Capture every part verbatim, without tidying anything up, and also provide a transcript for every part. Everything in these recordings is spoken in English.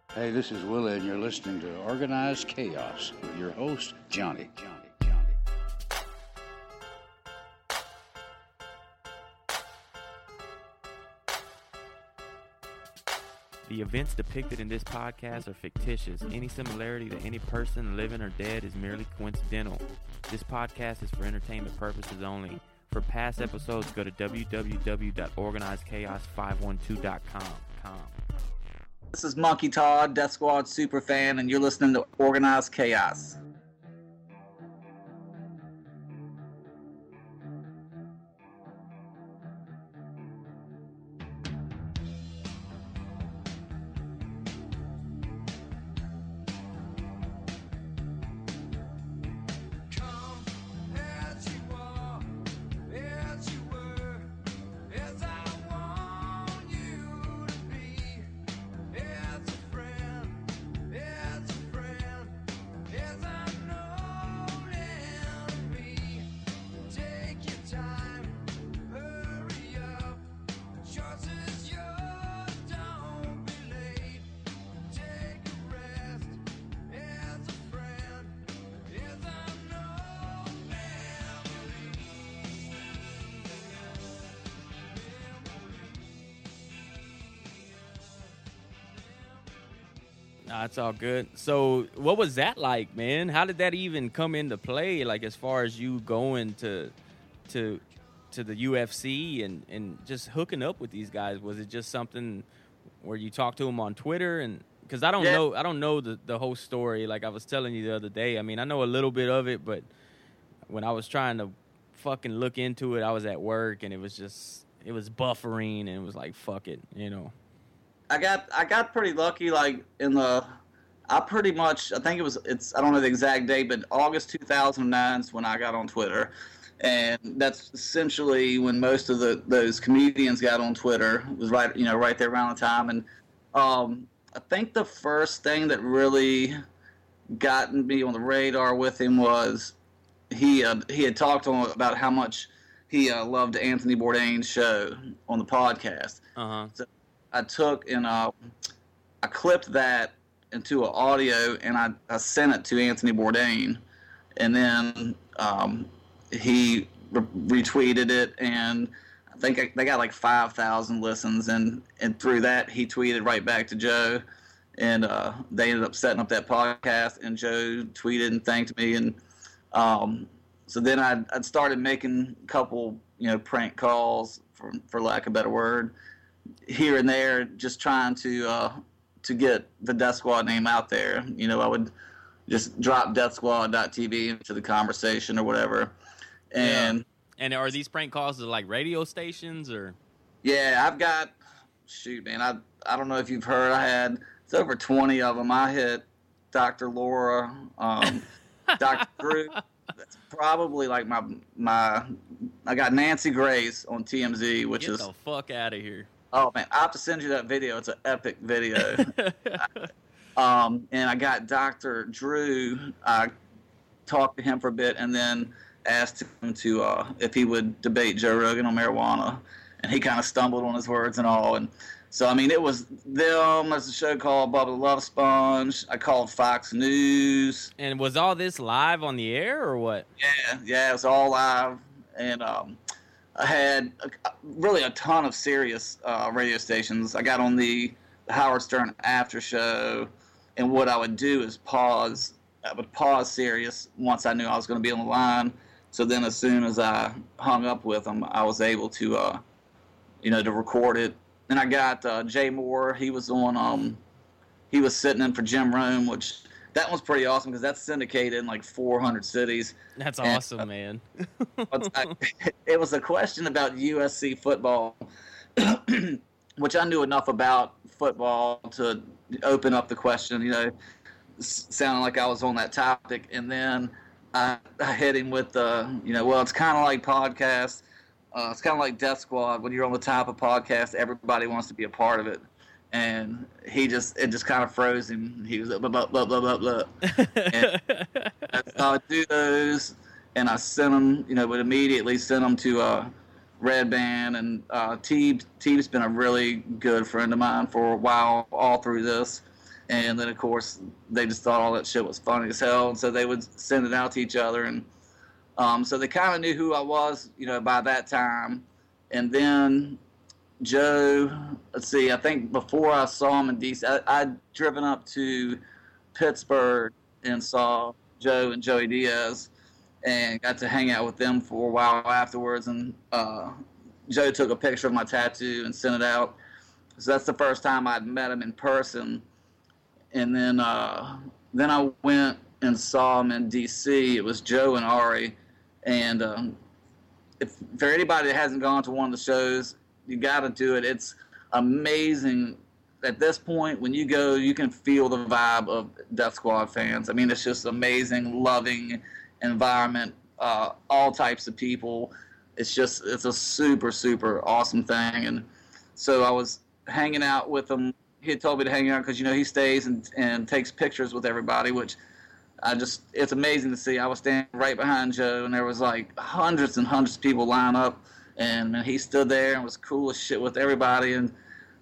Hey, this is Willie, and you're listening to Organized Chaos with your host, Johnny. Johnny, Johnny. The events depicted in this podcast are fictitious. Any similarity to any person, living or dead, is merely coincidental. This podcast is for entertainment purposes only. For past episodes, go to w w w dot organized chaos five one two dot com. This is Monkey Todd, Death Squad superfan, and you're listening to Organized Chaos. Nah, it's all good. So what was that like, man? How did that even come into play? Like, as far as you going to to to the U F C and, and just hooking up with these guys? Was it just something where you talked to them on Twitter? And because I don't yeah. know, I don't know the, the whole story. Like I was telling you the other day. I mean, I know a little bit of it, but when I was trying to fucking look into it, I was at work and it was just it was buffering and it was like, fuck it, you know. I got I got pretty lucky, like in the, I pretty much, I think it was, it's, I don't know the exact date, but August two thousand nine is when I got on Twitter. And that's essentially when most of the those comedians got on Twitter. It was right, you know, right there around the time. And um, I think the first thing that really got me on the radar with him was he, uh, he had talked to him about how much he uh, loved Anthony Bourdain's show on the podcast. Uh-huh. So I took and uh, I clipped that into an audio and I, I sent it to Anthony Bourdain, and then um, he re- retweeted it, and I think I, they got like five thousand listens, and, and through that he tweeted right back to Joe, and uh, they ended up setting up that podcast, and Joe tweeted and thanked me, and um, so then I I started making a couple, you know, prank calls, for for lack of a better word, here and there, just trying to uh, to get the Death Squad name out there. You know, I would just drop death squad dot t v into the conversation or whatever. And yeah. And are these prank calls to like radio stations or? Yeah, I've got, shoot, man, I I don't know if you've heard, I had, it's over twenty of them. I hit Doctor Laura, um, Doctor Drew. That's probably like my, my, I got Nancy Grace on T M Z, which Get is. Get the fuck out of here. Oh, man, I have to send you that video. It's an epic video. um, and I got Doctor Drew. I talked to him for a bit and then asked him to uh, if he would debate Joe Rogan on marijuana. And he kind of stumbled on his words and all. And so, I mean, it was them. There's a show called Bubba the Love Sponge. I called Fox News. And was all this live on the air or what? Yeah, yeah, it was all live. And um, I had a, really a ton of serious uh, radio stations. I got on the, the Howard Stern after show, and what I would do is pause. I would pause Sirius once I knew I was going to be on the line. So then, as soon as I hung up with them, I was able to, uh, you know, to record it. And I got uh, Jay Moore. He was on. Um, he was sitting in for Jim Rome, which that one's pretty awesome because that's syndicated in like four hundred cities. That's and, awesome, uh, man. I, it was a question about U S C football, which I knew enough about football to open up the question, you know, sounding like I was on that topic. And then I, I hit him with the, you know, well, it's kind of like podcasts. Uh, it's kind of like Death Squad. When you're on the top of podcast, everybody wants to be a part of it. And he just, it just kind of froze him. He was like, blah, blah, blah, blah, blah, blah. And so I do those, and I sent them, you know, would immediately send them to uh, Red Band. And uh, Teeb, Teeb's been a really good friend of mine for a while, all through this. And then, of course, they just thought all that shit was funny as hell. And so they would send it out to each other. And um, so they kind of knew who I was, you know, by that time. And then Joe, let's see, I think before I saw him in D C, I, I'd driven up to Pittsburgh and saw Joe and Joey Diaz and got to hang out with them for a while afterwards. And uh, Joe took a picture of my tattoo and sent it out. So that's the first time I'd met him in person. And then uh, then I went and saw him in D C. It was Joe and Ari. And um, if for anybody that hasn't gone to one of the shows, you got to do it. It's amazing. At this point, when you go, you can feel the vibe of Death Squad fans. I mean, it's just amazing, loving environment, uh, all types of people. It's just, it's a super, super awesome thing. And so I was hanging out with him. He had told me to hang out because, you know, he stays and, and takes pictures with everybody, which I just, it's amazing to see. I was standing right behind Joe, and there was like hundreds and hundreds of people line up, and, and he stood there and was cool as shit with everybody. And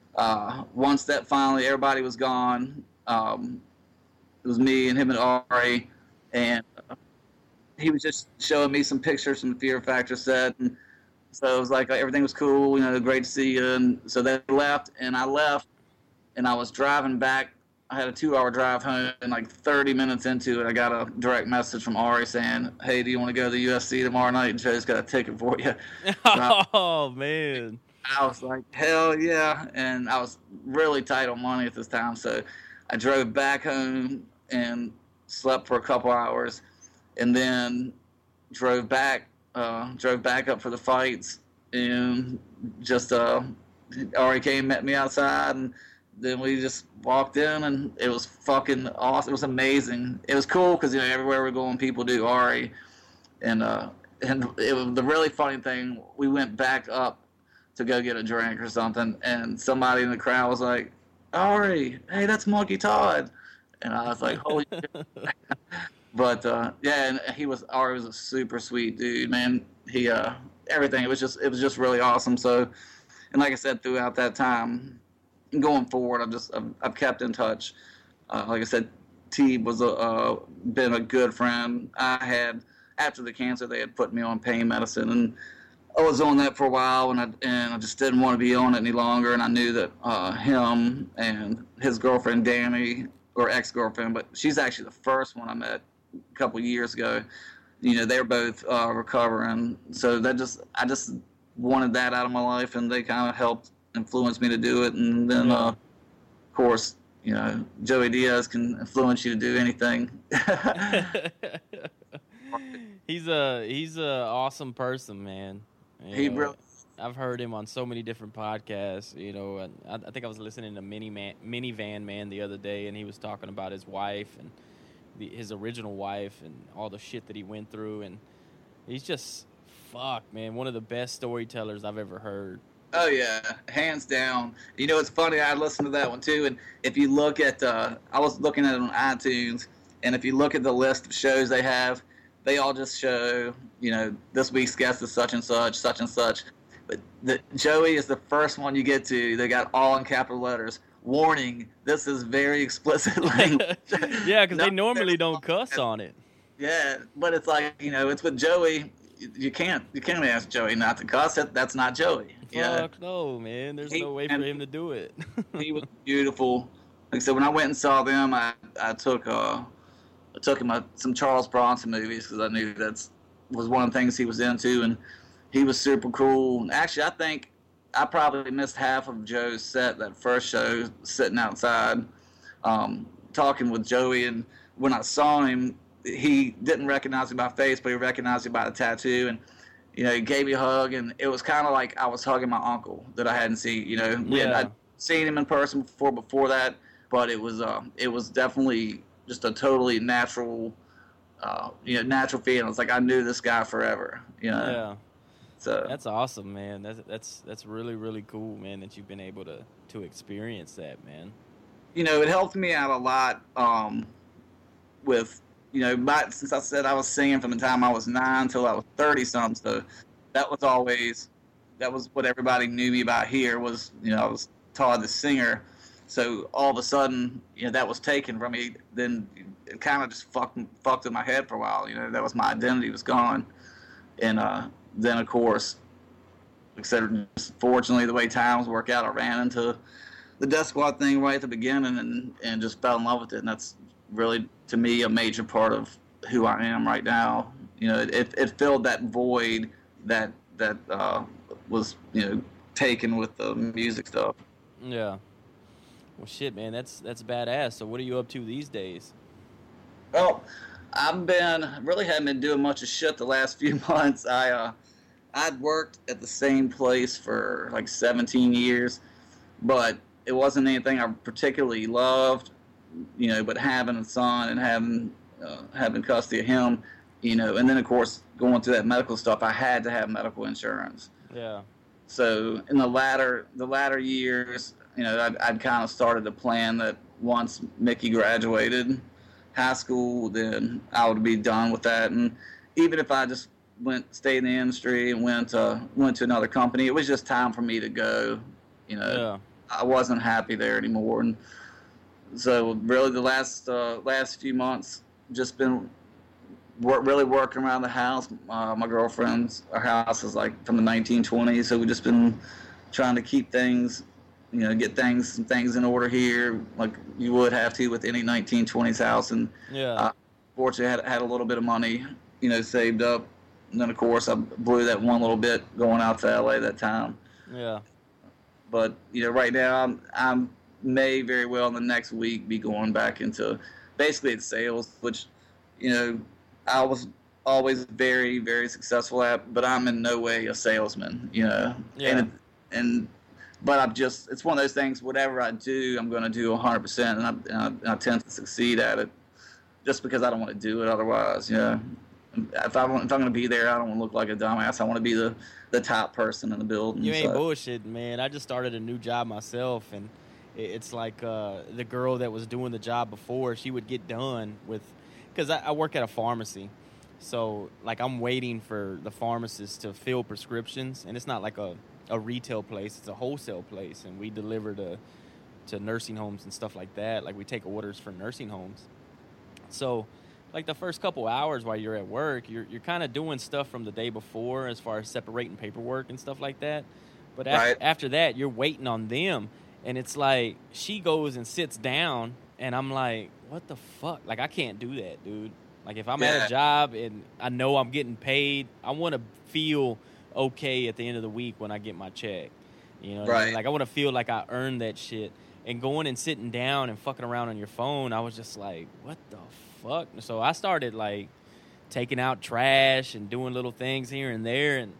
uh, once that finally, everybody was gone, um, it was me and him and Ari, and uh, he was just showing me some pictures from the Fear Factor set. And so it was like everything was cool, you know, great to see you. And so they left, and I left, and I was driving back. I had a two-hour drive home, and like thirty minutes into it, I got a direct message from Ari saying, "Hey, do you want to go to the U F C tomorrow night? And Joe's got a ticket for you." So oh, man. I was like, hell yeah. And I was really tight on money at this time. So I drove back home and slept for a couple hours, and then drove back, uh, drove back up for the fights, and just uh, Ari came, met me outside, and then we just walked in, and it was fucking awesome. It was amazing. It was cool because, you know, everywhere we're going, people do Ari. And uh, and it was the really funny thing, we went back up to go get a drink or something, and somebody in the crowd was like, "Ari, hey, that's Monkey Todd." And I was like, holy shit. But, uh, yeah, and he was, Ari was a super sweet dude, man. He, uh, everything, it was just, it was just really awesome. So, and like I said, throughout that time, going forward, I've just I've, I've kept in touch. Uh, like I said, T was a uh, been a good friend. I had after the cancer, they had put me on pain medicine, and I was on that for a while, and I and I just didn't want to be on it any longer. And I knew that uh, him and his girlfriend Danny, or ex-girlfriend, but she's actually the first one I met a couple years ago. You know, they're both uh, recovering, so that just I just wanted that out of my life, and they kind of helped influence me to do it. And then, uh, of course, you know, Joey Diaz can influence you to do anything. he's a he's a awesome person, man. You he know, really. I've heard him on so many different podcasts. You know, and I, I think I was listening to Mini Man, Minivan Man the other day, and he was talking about his wife and the, his original wife and all the shit that he went through, and he's just fuck, man, one of the best storytellers I've ever heard. Oh, yeah, hands down. You know, it's funny, I listened to that one, too, and if you look at, uh, I was looking at it on iTunes, and if you look at the list of shows they have, they all just show, you know, this week's guest is such and such, such and such. But the, Joey is the first one you get to. They got all in capital letters. Warning, this is very explicit language. Yeah, because no, they normally don't cuss on it. Yeah, but it's like, you know, it's with Joey. You can't you can't ask Joey not to cuss. That, that's not Joey. Yeah. Fuck no, man. There's He- no way for and- him to do it. He was beautiful. Like I said, when I went and saw them, I I took uh I took him a, some Charles Bronson movies because I knew that's was one of the things he was into, and he was super cool. And actually, I think I probably missed half of Joe's set that first show, sitting outside, um, talking with Joey. And when I saw him, he didn't recognize me by face, but he recognized me by the tattoo. And you know, he gave me a hug, and it was kind of like I was hugging my uncle that I hadn't seen. You know, we had, Yeah. I'd seen him in person before before that, but it was um, it was definitely just a totally natural, uh, you know, natural feeling. It's like I knew this guy forever. You know, Yeah. so That's awesome, man. That's that's that's really really cool, man. That you've been able to to experience that, man. you know, it helped me out a lot um, with, you know, my, since I said I was singing from the time I was nine till I was thirty something. So that was always, that was what everybody knew me by here was, you know, I was Todd the singer. so all of a sudden, you know, that was taken from me. Then it kind of just fucked fucked in my head for a while. You know, that was my identity was gone. And uh, then of course, like I said, fortunately the way times work out, I ran into the Death Squad thing right at the beginning and and just fell in love with it. And that's really, to me, a major part of who I am right now. You know, it it filled that void that that uh, was, you know, taken with the music stuff. Yeah. Well, shit, man, that's that's badass. So, what are you up to these days? Well, I've been really haven't been doing much of shit the last few months. I uh, I'd worked at the same place for like seventeen years, but it wasn't anything I particularly loved. You know, but having a son and having uh, having custody of him, you know, and then of course going through that medical stuff, I had to have medical insurance. Yeah. So in the latter the latter years, you know, I'd, I'd kind of started to plan that once Mickey graduated high school, then I would be done with that. And even if I just went, stayed in the industry and went uh, went to another company, it was just time for me to go. You know, yeah. I wasn't happy there anymore. And so really the last uh, last few months, just been work, really working around the house. Uh, my girlfriend's, our house is like from the nineteen twenties, so we've just been trying to keep things, you know, get things some things in order here, like you would have to with any nineteen twenties house. And yeah, uh, fortunately, had had a little bit of money, you know, saved up. And then of course I blew that one little bit going out to L A that time. Yeah. But you know, right now I'm I'm may very well in the next week be going back into basically it's sales, which, you know, I was always very, very successful at, but I'm in no way a salesman, you know. Yeah. And, and but I'm just, it's one of those things, whatever I do, I'm going to do one hundred percent, and I, and I, and I tend to succeed at it just because I don't want to do it otherwise, you know. If, I want, if I'm going to be there, I don't want to look like a dumbass. I want to be the, the top person in the building. You ain't so. bullshitting, man. I just started a new job myself, and it's like uh, the girl that was doing the job before, she would get done with, because I, I work at a pharmacy. So, like, I'm waiting for the pharmacist to fill prescriptions, and it's not like a, a retail place. It's a wholesale place, and we deliver to, to nursing homes and stuff like that. Like, we take orders for nursing homes. So, like, the first couple hours while you're at work, you're you're kind of doing stuff from the day before as far as separating paperwork and stuff like that. But after, Right. after that, you're waiting on them, and it's like she goes and sits down, and I'm like, what the fuck? Like, I can't do that, dude. Like, if I'm Yeah. at a job and I know I'm getting paid, I want to feel okay at the end of the week when I get my check. You know what I mean? Right. Like, I want to feel like I earned that shit. And going and sitting down and fucking around on your phone, I was just like, what the fuck? So I started, like, taking out trash and doing little things here and there, and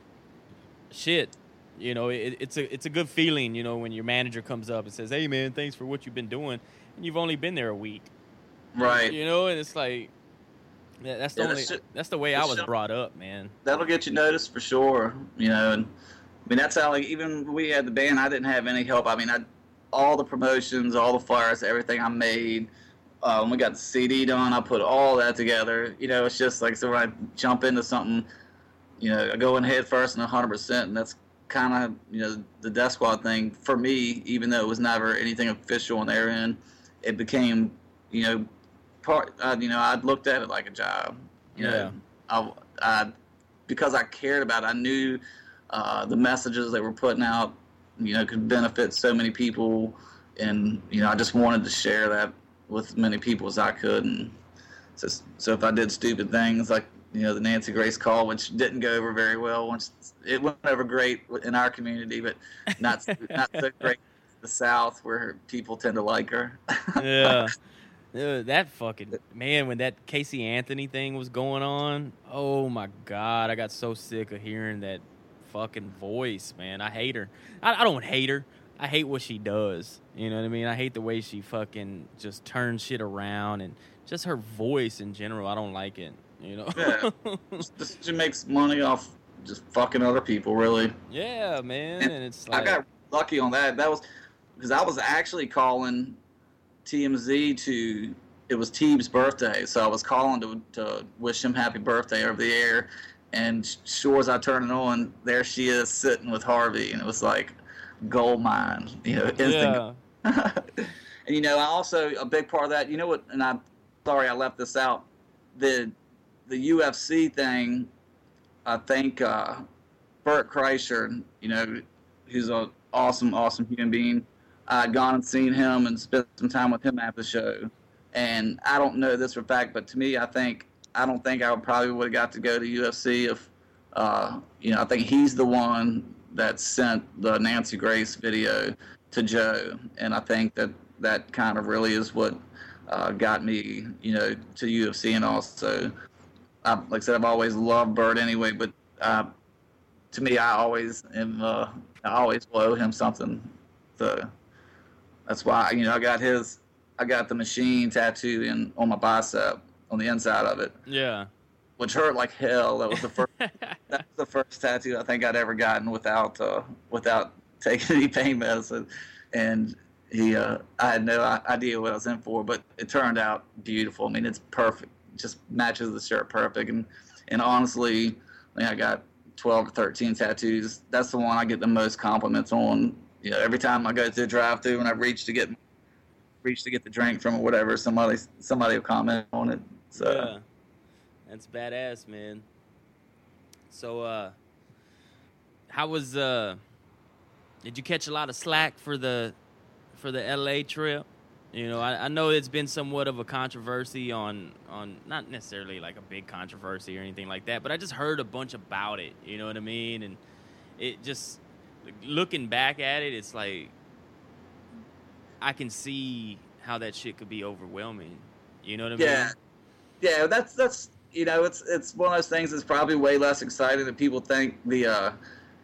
shit. You know, it, it's a it's a good feeling, you know, when your manager comes up and says, hey, man, thanks for what you've been doing. And you've only been there a week. Right. You know, and it's like, that, that's the Yeah, that only, shit- that's the way that I was shit- brought up, man. That'll get you noticed for sure, you know. And I mean, that's how, like, even when we had the band, I didn't have any help. I mean, I all the promotions, all the flyers, everything I made. Uh, when we got the C D done, I put all that together. You know, it's just like, so when I jump into something, you know, I go in head first and one hundred percent, and that's kind of, you know, the Death Squad thing for me, even though it was never anything official on their end, it became, you know, part, uh, you know, I'd looked at it like a job, you know, I, I, because I cared about it, I knew uh, the messages they were putting out, you know, could benefit so many people, and, you know, I just wanted to share that with as many people as I could. And so, so if I did stupid things like, you know, the Nancy Grace call, which didn't go over very well, once it went over great in our community, but not not so great in the South where people tend to like her. Yeah. Dude, that fucking, man, when that Casey Anthony thing was going on, oh my God, I got so sick of hearing that fucking voice, man. I hate her. I, I don't hate her. I hate what she does. You know what I mean? I hate the way she fucking just turns shit around, and just her voice in general. I don't like it, you know? Yeah. Just, she makes money off just fucking other people, really. Yeah, man. And And it's like, I got lucky on that. That was because I was actually calling T M Z to, it was Teeb's birthday, so I was calling to to wish him happy birthday over the air, and sure as I turned it on, there she is sitting with Harvey, and it was like gold mine, you know, instant. yeah. And, you know, I also, a big part of that, you know what, and I'm sorry I left this out, the the U F C thing, I think uh, Bert Kreischer, you know, he's an awesome, awesome human being. I'd gone and seen him and spent some time with him at the show. And I don't know this for a fact, but to me, I think, I don't think I would probably would have got to go to U F C if, uh, you know, I think he's the one that sent the Nancy Grace video to Joe. And I think that that kind of really is what uh, got me, you know, to U F C. And also, I, like I said, I've always loved Bert anyway, but uh, to me, I always am, uh, I always owe him something. So that's why, you know, I got his, I got the machine tattoo in on my bicep, on the inside of it. Yeah. Which hurt like hell. That was the first, that was the first tattoo I think I'd ever gotten without, uh, without taking any pain medicine. And he, uh, I had no idea what I was in for, but it turned out beautiful. I mean, it's perfect. It just matches the shirt perfect. And, and honestly, I mean, I got twelve or thirteen tattoos. That's the one I get the most compliments on. You know, every time I go to the drive-thru and I reach to get, reach to get the drink from or whatever, somebody, somebody will comment on it. So. Yeah. That's badass, man. So, uh, how was, uh, did you catch a lot of slack for the, for the L A trip? You know, I, I know it's been somewhat of a controversy on, on not necessarily like a big controversy or anything like that, but I just heard a bunch about it, you know what I mean? And it just, looking back at it, it's like, I can see how that shit could be overwhelming. You know what I mean? Yeah. Yeah, that's, that's, you know, it's, it's one of those things that's probably way less exciting than people think. The, uh,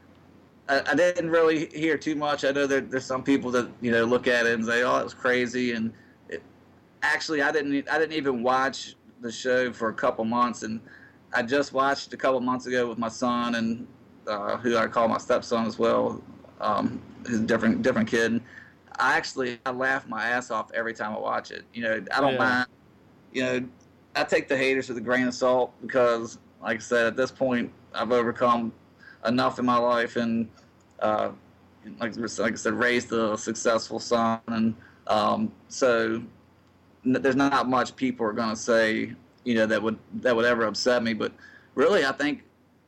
I, I didn't really hear too much. I know that there's some people that, you know, look at it and say, oh, it was crazy. And it, actually, I didn't, I didn't even watch the show for a couple months. And I just watched a couple months ago with my son and, uh, who I call my stepson as well. Um, he's a different, different kid. I actually, I laugh my ass off every time I watch it. You know, I don't Yeah. mind, you know, I take the haters with a grain of salt because, like I said, at this point, I've overcome enough in my life and, uh, like, like I said, raised a successful son. And um, so n- there's not much people are going to say, you know, that would that would ever upset me. But really, I think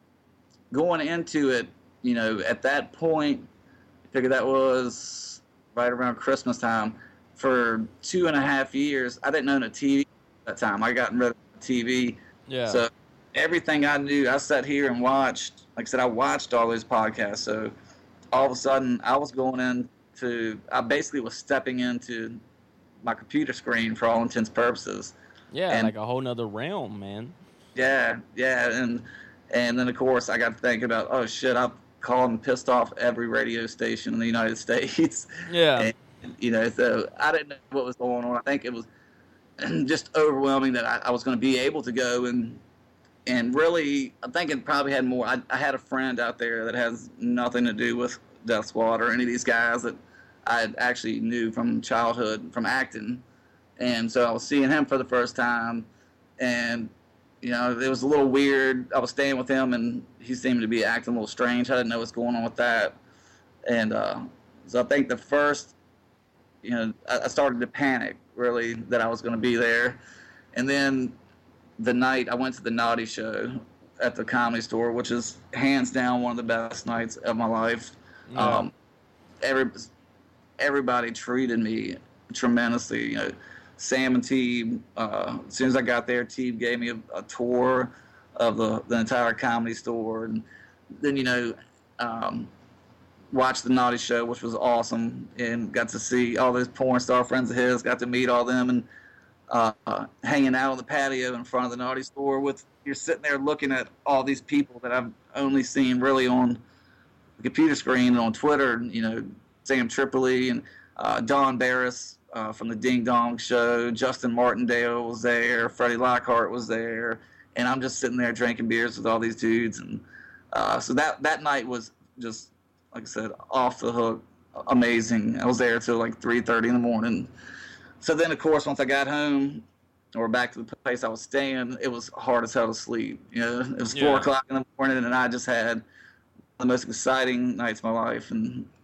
going into it, you know, at that point, I figured that was right around Christmas time. For two and a half years, I didn't own a T V at that time. I got rid of the T V. Yeah. So everything I knew, I sat here and watched. Like I said, I watched all those podcasts. So all of a sudden, I was going into, I basically was stepping into my computer screen for all intents and purposes. Yeah, and, like a whole nother realm, man. Yeah, yeah. And and then, of course, I got to think about, oh, shit, I've called and pissed off every radio station in the United States. Yeah. And, you know, so I didn't know what was going on. I think it was just overwhelming that I, I was going to be able to go and and really, I think it probably had more. I, I had a friend out there that has nothing to do with Death Squad or any of these guys that I actually knew from childhood, from acting. And so I was seeing him for the first time, and, you know, it was a little weird. I was staying with him, and he seemed to be acting a little strange. I didn't know what's going on with that. And uh, so I think the first, you know, I, I started to panic, really, that I was going to be there. And then the night I went to the Naughty Show at the Comedy Store, which is hands down one of the best nights of my life. Yeah. Um, every everybody treated me tremendously. You know, Sam and Teeb. Uh, as soon as I got there, Teeb gave me a, a tour of the the entire Comedy Store, and then you know, um, watched the Naughty Show, which was awesome, and got to see all those porn star friends of his. Got to meet all them and. Uh, hanging out on the patio in front of the Naughty Store with, you're sitting there looking at all these people that I've only seen really on the computer screen and on Twitter, you know, Sam Tripoli and uh, Don Barris uh, from the Ding Dong Show, Justin Martindale was there, Freddie Lockhart was there, and I'm just sitting there drinking beers with all these dudes. And uh, so that, that night was just, like I said, off the hook, amazing. I was there till like three thirty in the morning. So then, of course, once I got home or back to the place I was staying, it was hard as hell to sleep. You know, it was four Yeah. o'clock in the morning, and I just had the most exciting nights of my life. And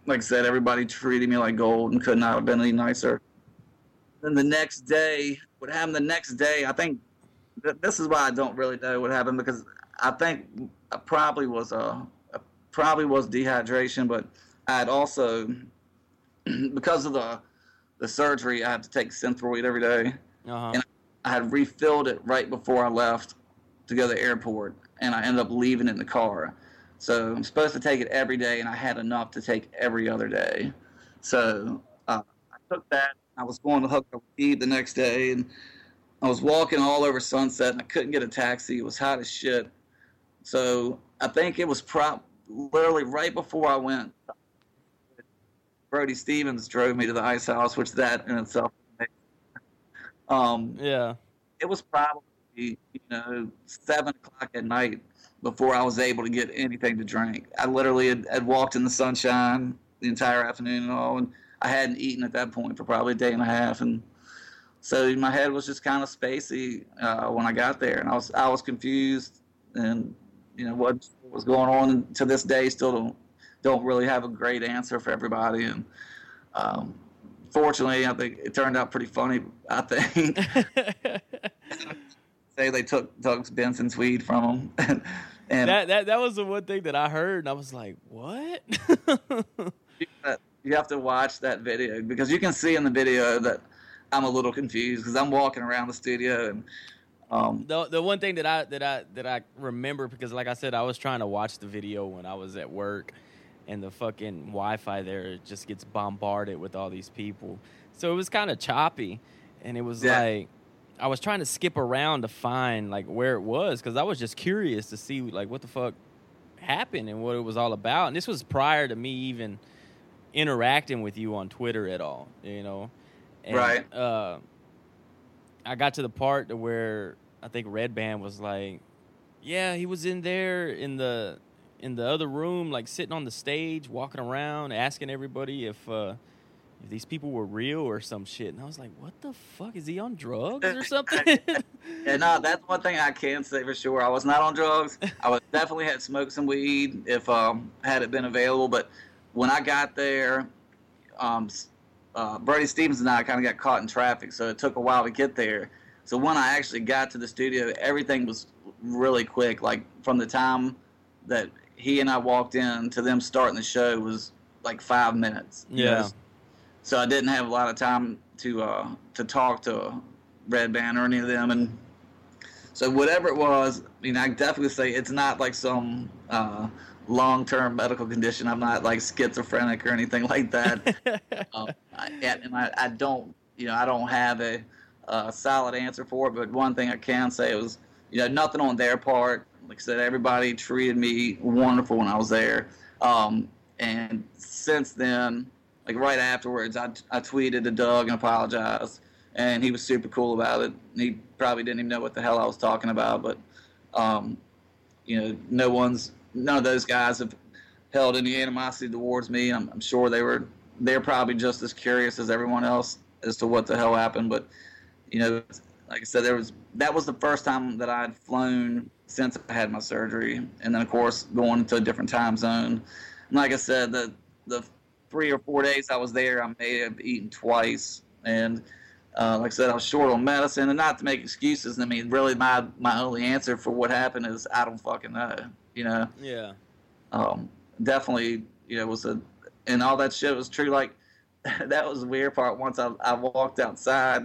like I said, everybody treated me like gold and could not have been any nicer. Then the next day, what happened the next day, I think th- this is why I don't really know what happened, because I think I probably was uh, I probably was dehydration, but I had also, because of the the surgery, I had to take Synthroid every day. Uh-huh. And I had refilled it right before I left to go to the airport, and I ended up leaving it in the car. So I'm supposed to take it every day, and I had enough to take every other day. So uh, I took that. I was going to hook up with Eve the next day, and I was walking all over Sunset, and I couldn't get a taxi. It was hot as shit. So I think it was prop literally right before I went. Brody Stevens drove me to the ice house, which that in itself. Um, yeah. It was probably, you know, seven o'clock at night before I was able to get anything to drink. I literally had, had walked in the sunshine the entire afternoon and all, and I hadn't eaten at that point for probably a day and a half, and so my head was just kind of spacey uh, when I got there, and I was I was confused, and you know what was going on. And to this day, still don't don't really have a great answer for everybody, and um, fortunately, I think it turned out pretty funny. I think say they took Doug Benson's weed from him, and that that that was the one thing that I heard, and I was like, what? You have to watch that video, because you can see in the video that I'm a little confused, because I'm walking around the studio, and um, the the one thing that I that I that I remember, because like I said, I was trying to watch the video when I was at work, and the fucking Wi-Fi there just gets bombarded with all these people, so it was kind of choppy, and it was yeah. like I was trying to skip around to find like where it was, because I was just curious to see like what the fuck happened and what it was all about, and this was prior to me even interacting with you on Twitter at all, you know. And, right. Uh, I got to the part to where I think Red Band was like, "Yeah, he was in there in the in the other room, like sitting on the stage, walking around, asking everybody if uh, if these people were real or some shit." And I was like, "What the fuck? Is he on drugs or something?" Yeah, no, that's one thing I can say for sure. I was not on drugs. I was definitely had smoked some weed if um had it been available, but when I got there, um, uh, Brody Stevens and I kind of got caught in traffic, so it took a while to get there. So when I actually got to the studio, everything was really quick. Like from the time that he and I walked in to them starting the show was like five minutes. Yeah. Know? So I didn't have a lot of time to uh, to talk to Red Band or any of them, and so whatever it was, I mean, I definitely say it's not like some Uh, long-term medical condition. I'm not like schizophrenic or anything like that. um, I, and I, I don't, you know, I don't have a, a solid answer for it. But one thing I can say was, you know, nothing on their part. Like I said, everybody treated me wonderful when I was there. Um, and since then, like right afterwards, I, I tweeted to Doug and apologized, and he was super cool about it. He probably didn't even know what the hell I was talking about, but um, you know, no one's. None of those guys have held any animosity towards me. I'm, I'm sure they were, they're probably just as curious as everyone else as to what the hell happened. But, you know, like I said, there was, that was the first time that I had flown since I had my surgery. And then, of course, going to a different time zone. And like I said, the, the three or four days I was there, I may have eaten twice. And uh, like I said, I was short on medicine. And not to make excuses. I mean, really, my, my only answer for what happened is I don't fucking know. You know, yeah, um, definitely, you know, it was a, and all that shit was true. Like, that was the weird part. Once I, I walked outside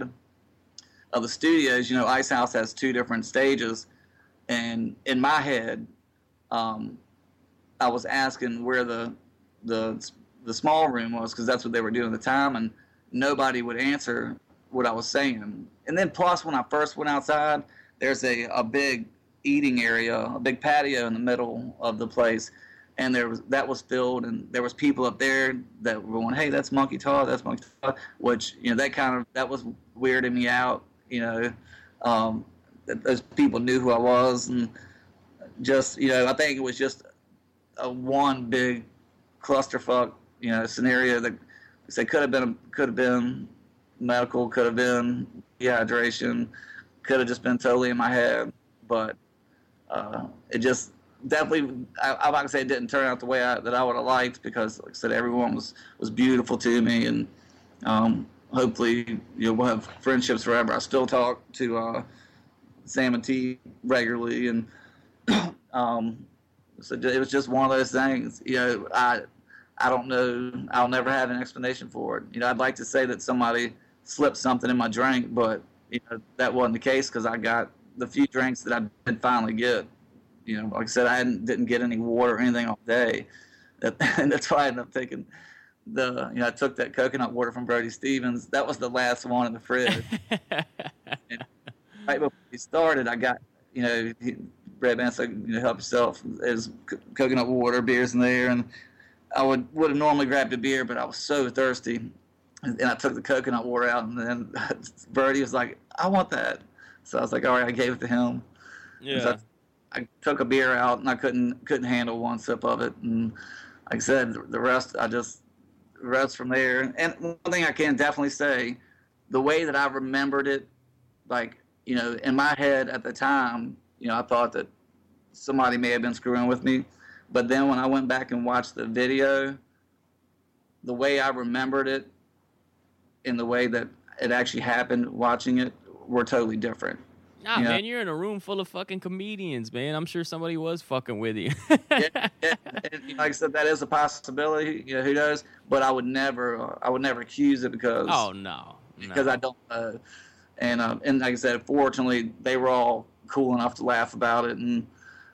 of the studios, you know, Ice House has two different stages, and in my head, um, I was asking where the the the small room was, because that's what they were doing at the time, and nobody would answer what I was saying. And then plus, when I first went outside, there's a a big eating area, a big patio in the middle of the place, and there was that was filled, and there was people up there that were going, "Hey, that's Monkey Todd, that's Monkey Todd," which, you know, that kind of that was weirding me out. You know, um, that those people knew who I was, and just, you know, I think it was just a one big clusterfuck, you know, scenario that say could have been could have been medical, could have been dehydration, could have just been totally in my head, but. Uh, it just, definitely, I, I'm not gonna say it didn't turn out the way I, that I would have liked, because, like I said, everyone was was beautiful to me, and um, hopefully, you know, we'll have friendships forever. I still talk to uh, Sam and T regularly, and um, so it was just one of those things. You know, I I don't know. I'll never have an explanation for it. You know, I'd like to say that somebody slipped something in my drink, but you know that wasn't the case, because I got the few drinks that I did finally get. You know, like I said, I hadn't, didn't get any water or anything all day, that, and that's why I ended up taking the. You know, I took that coconut water from Brody Stevens. That was the last one in the fridge. And right before we started, I got, you know, he, Brad Van said, you know, help yourself. There's coconut water, beers in there, and I would would have normally grabbed a beer, but I was so thirsty, and, and I took the coconut water out, and then Brody was like, "I want that," so I was like, "All right," I gave it to him. Yeah. So I, I took a beer out, and I couldn't couldn't handle one sip of it, and like I said, the rest I just the rest from there. And one thing I can definitely say, the way that I remembered it, like, you know, in my head at the time, you know, I thought that somebody may have been screwing with me. But then when I went back and watched the video, the way I remembered it and the way that it actually happened watching it were totally different. Nah, you know? man, you're in a room full of fucking comedians, man. I'm sure somebody was fucking with you. yeah, yeah. And like I said, that is a possibility. You know, who knows? But I would never, uh, I would never accuse it, because oh no, no. because I don't. Uh, and uh, and like I said, fortunately, they were all cool enough to laugh about it, and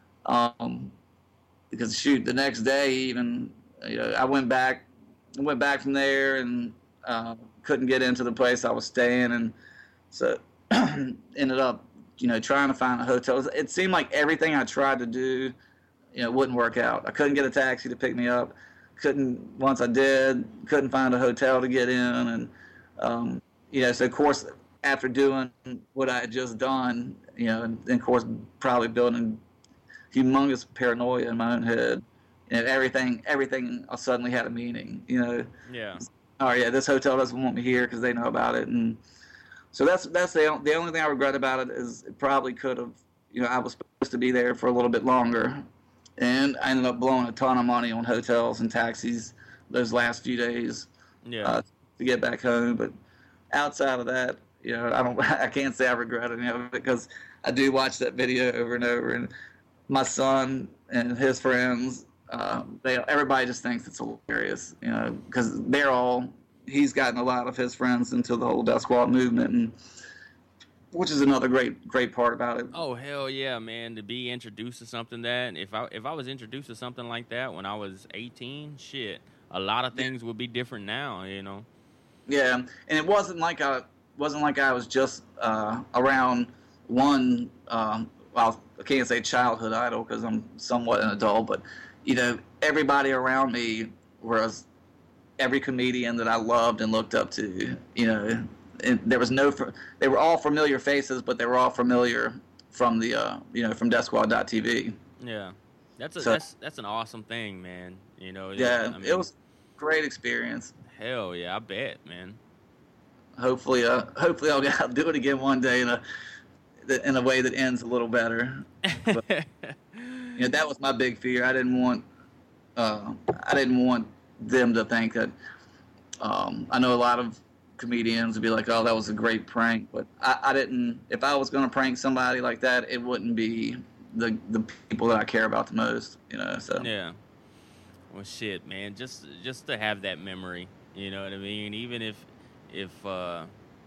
um. Because shoot, the next day even, you know, I went back, went back from there, and uh, couldn't get into the place I was staying, and so ended up, you know, trying to find a hotel. It seemed like everything I tried to do, you know, wouldn't work out. I couldn't get a taxi to pick me up. Couldn't once I did, couldn't find a hotel to get in, and um, you know, so of course after doing what I had just done, you know, and, and of course probably building humongous paranoia in my own head, and everything everything suddenly had a meaning, you know. Yeah. Oh yeah, this hotel doesn't want me here because they know about it, and so that's that's the the only thing I regret about it is it probably could have, you know, I was supposed to be there for a little bit longer, and I ended up blowing a ton of money on hotels and taxis those last few days. Yeah. Uh, to get back home, but outside of that, you know, I don't I can't say I regret any of it, because I do watch that video over and over, and my son and his friends, uh, they everybody just thinks it's hilarious, you know, because they're all, he's gotten a lot of his friends into the whole Death Squad movement, and which is another great great part about it. Oh hell yeah, man! To be introduced to something that if I if I was introduced to something like that when I was eighteen, shit, a lot of things would be different now, you know. Yeah, and it wasn't like I wasn't like I was just uh, around one. Um, well, I can't say childhood idol because I'm somewhat an adult, but you know, everybody around me was every comedian that I loved and looked up to. You know, and there was no, they were all familiar faces, but they were all familiar from the, uh, you know, from Death Squad dot T V. Yeah, that's a, so, that's that's an awesome thing, man. You know. Yeah, I mean, it was a great experience. Hell yeah, I bet, man. Hopefully, uh, hopefully I'll, I'll do it again one day in a in a way that ends a little better. But, you know, that was my big fear. I didn't want, uh, I didn't want them to think that. Um, I know a lot of comedians would be like, "Oh, that was a great prank," but I, I didn't. If I was going to prank somebody like that, it wouldn't be the the people that I care about the most. You know, so yeah. Well, shit, man. Just just to have that memory, you know what I mean? Even if if uh,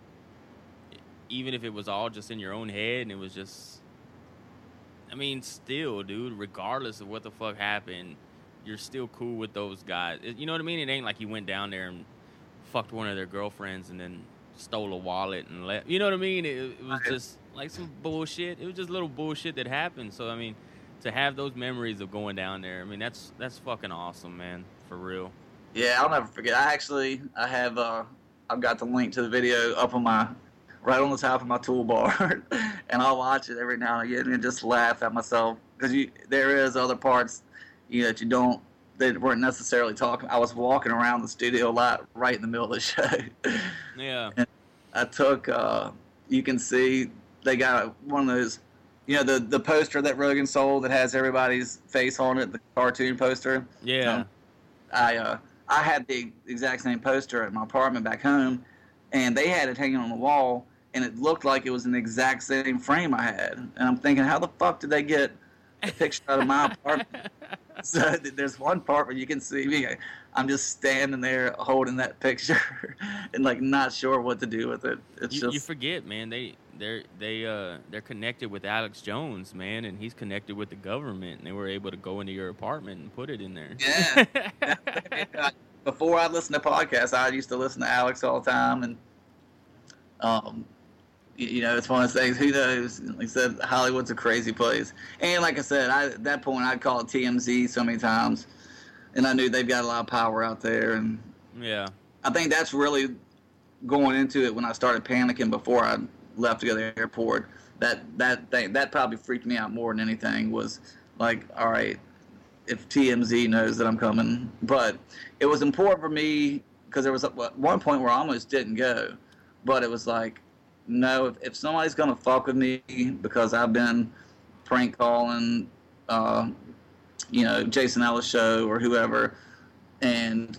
even if it was all just in your own head and it was just, I mean, still, dude. Regardless of what the fuck happened, you're still cool with those guys. You know what I mean? It ain't like you went down there and fucked one of their girlfriends and then stole a wallet and left. You know what I mean? It, it was just like some bullshit. It was just little bullshit that happened. So I mean, to have those memories of going down there, I mean, that's that's fucking awesome, man. For real. Yeah, I'll never forget. I actually, I have, uh, I've got the link to the video up on my, right on the top of my toolbar, and I'll watch it every now and again and just laugh at myself because you, there is other parts, you know, that you don't, they weren't necessarily talking. I was walking around the studio a lot right in the middle of the show. Yeah. And I took, uh, you can see they got one of those you know the the poster that Rogan sold that has everybody's face on it, the cartoon poster. Yeah. Um, I uh, I had the exact same poster at my apartment back home, and they had it hanging on the wall, and it looked like it was an exact same frame I had. And I'm thinking, how the fuck did they get a picture out of my apartment? So there's one part where you can see me. I'm just standing there holding that picture and like not sure what to do with it. It's You, just you forget, man. They they're they uh they're connected with Alex Jones, man, and he's connected with the government, and they were able to go into your apartment and put it in there. yeah. Before I listened to podcasts, I used to listen to Alex all the time, and um, you, you know, it's one of those things. Who knows? Like I said, Hollywood's a crazy place, and like I said, I, at that point, I'd call it T M Z so many times, and I knew they've got a lot of power out there, and Yeah. I think that's really going into it when I started panicking before I left to go to the airport. That that thing that probably freaked me out more than anything was like, all right, if T M Z knows that I'm coming. But it was important for me because there was one point where I almost didn't go, but it was like, no, if, if somebody's gonna fuck with me because I've been prank calling, uh, you know, Jason Ellis show or whoever, and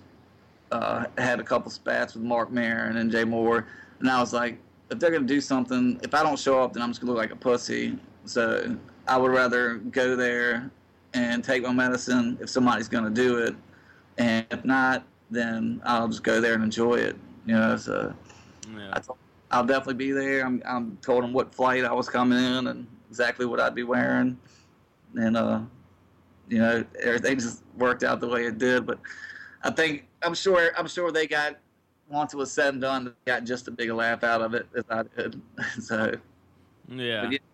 uh, had a couple spats with Mark Maron and Jay Moore, and I was like, if they're gonna do something, if I don't show up, then I'm just gonna look like a pussy. So I would rather go there and take my medicine if somebody's gonna do it, and if not, then I'll just go there and enjoy it. You know, so Yeah. I told, I'll definitely be there. I'm, I'm told them what flight I was coming in and exactly what I'd be wearing, and uh, you know, everything just worked out the way it did. But I think I'm sure I'm sure they got, once it was said and done, they got just as big a laugh out of it as I did. So Yeah. yeah.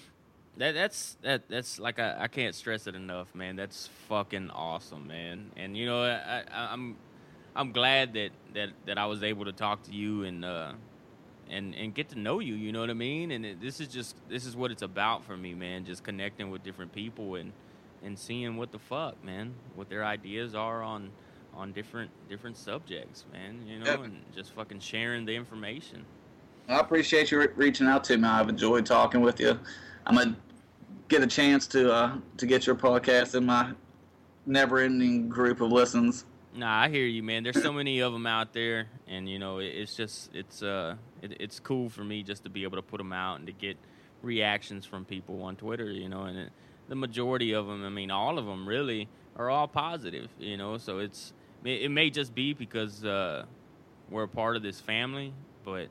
That that's that that's like I, I can't stress it enough, man. That's fucking awesome, man. And you know, I, I I'm I'm glad that, that, that I was able to talk to you and uh and and get to know you. You know what I mean? And it, this is just this is what it's about for me, man. Just connecting with different people and and seeing what the fuck, man, what their ideas are on on different different subjects, man. You know, Yep. and just fucking sharing the information. I appreciate you re- reaching out to me. I've enjoyed talking with you. I'm gonna get a chance to uh, to get your podcast in my never-ending group of listens. Nah, I hear you, man. There's so many of them out there, and you know, it, it's just it's uh it, it's cool for me just to be able to put them out and to get reactions from people on Twitter, you know, and it, the majority of them, I mean, all of them really are all positive, you know. So it's it, it may just be because uh, we're a part of this family, but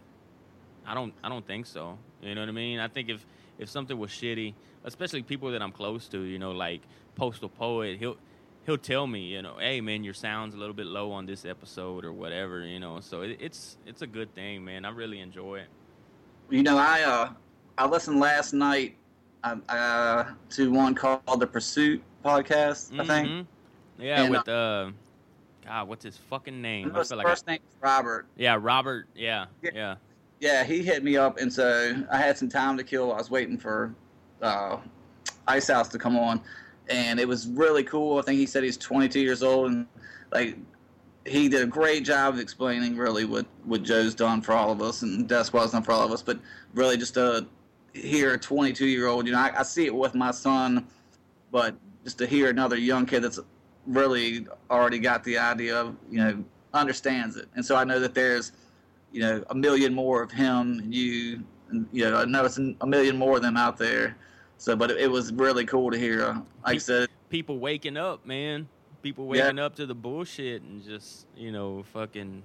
I don't I don't think so. You know what I mean? I think if if something was shitty, especially people that I'm close to, you know, like Postal Poet, he'll he'll tell me, you know, hey man, your sound's a little bit low on this episode or whatever, you know. So it, it's it's a good thing, man. I really enjoy it. You know, I uh, I listened last night uh, uh, to one called the Pursuit podcast, I think. Mhm. Yeah, And, with uh, God, what's his fucking name? I His feel like first I- name is Robert. yeah, Robert. Yeah, Yeah. yeah. Yeah, he hit me up, and so I had some time to kill. I was waiting for uh, Ice House to come on, and it was really cool. I think he said he's twenty-two years old, and like he did a great job of explaining really what, what Joe's done for all of us, and Desquad's done for all of us. But really, just to hear a twenty-two-year-old, you know, I, I see it with my son, but just to hear another young kid that's really already got the idea of, you know, understands it, and so I know that there's, you know, a million more of him and you, and, you know, I know it's a million more of them out there. So, but it, it was really cool to hear. Uh, like I said, People waking up, man. People waking up to the bullshit and just, you know, fucking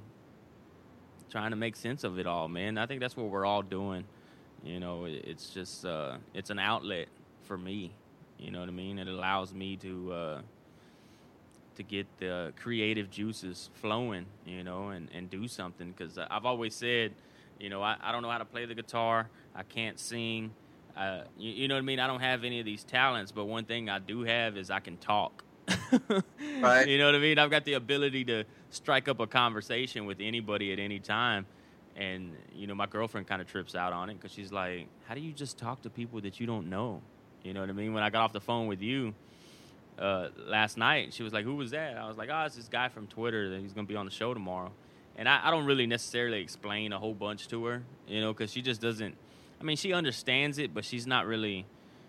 trying to make sense of it all, man. I think that's what we're all doing. You know, it, it's just, uh, it's an outlet for me. You know what I mean? It allows me to, uh, to get the creative juices flowing, you know, and, and do something. Because I've always said, you know, I, I don't know how to play the guitar. I can't sing. Uh, you, you know what I mean? I don't have any of these talents, but one thing I do have is I can talk. Right. You know what I mean? I've got the ability to strike up a conversation with anybody at any time. And, you know, my girlfriend kind of trips out on it because she's like, how do you just talk to people that you don't know? You know what I mean? When I got off the phone with you, Uh, last night, she was like, who was that? I was like, oh, it's this guy from Twitter that he's going to be on the show tomorrow. And I, I don't really necessarily explain a whole bunch to her, you know, because she just doesn't, I mean, she understands it, but she's not really,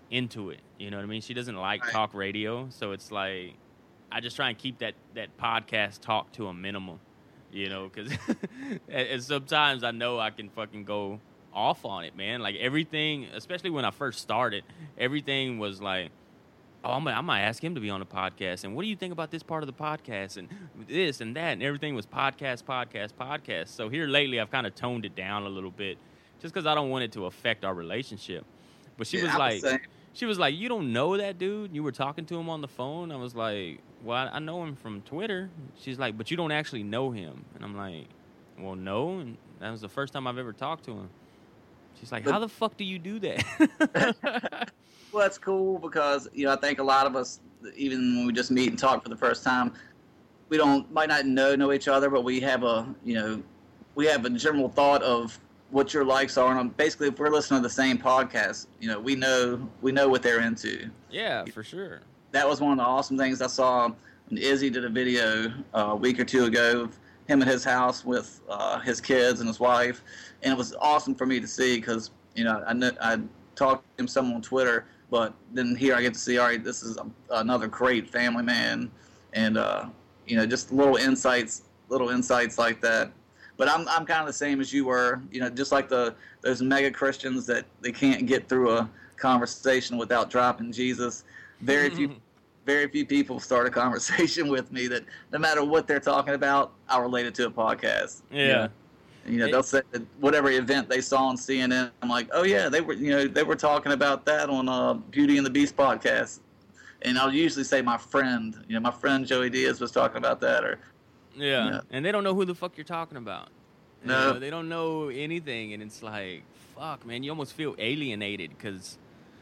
into it. You know what I mean? She doesn't like Right. talk radio, so it's like I just try and keep that that podcast talk to a minimum. You know, because and sometimes I know I can fucking go off on it, man. Like everything, especially when I first started, everything was like, oh, I'm, I might ask him to be on the podcast. And what do you think about this part of the podcast? And this and that. And everything was podcast, podcast, podcast. So here lately, I've kind of toned it down a little bit just because I don't want it to affect our relationship. But she Yeah, was I'm the like, same. she was like, you don't know that dude? You were talking to him on the phone? I was like, well, I I know him from Twitter. She's like, but you don't actually know him. And I'm like, well, no. And that was the first time I've ever talked to him. She's like, But- how the fuck do you do that? Well, that's cool because, you know, I think a lot of us, even when we just meet and talk for the first time, we don't might not know know each other, but we have a, you know, we have a general thought of what your likes are. And basically, if we're listening to the same podcast, you know, we know we know what they're into. Yeah, for sure. That was one of the awesome things I saw when Izzy did a video uh, a week or two ago of him at his house with uh, his kids and his wife, and it was awesome for me to see because, you know, I know, I talked to him some on Twitter, but then here I get to see, all right, this is a, another great family man, and uh, you know, just little insights, little insights like that. But I'm I'm kind of the same as you were, you know, just like the those mega Christians that they can't get through a conversation without dropping Jesus. Very few, very few people start a conversation with me that no matter what they're talking about, I'll relate it to a podcast. Yeah. You know, you know, they'll say that whatever event they saw on C N N. I'm like, oh yeah, they were, you know, they were talking about that on uh, Beauty and the Beast podcast. And I'll usually say my friend, you know, my friend Joey Diaz was talking about that, or Yeah. Yeah. And they don't know who the fuck you're talking about. You No. know, they don't know anything, and it's like, fuck, man, you almost feel alienated because,